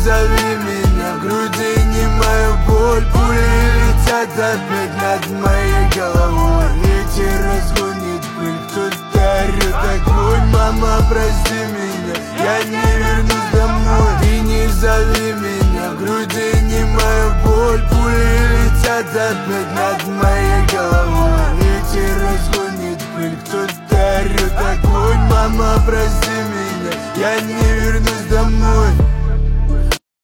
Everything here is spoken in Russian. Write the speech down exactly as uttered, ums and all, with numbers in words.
позови меня, в груди не моя боль. Пули летят опять над моей головой. Ветер разгонит пыль, кто-то орёт огонь. Мама, прости меня, я не вернусь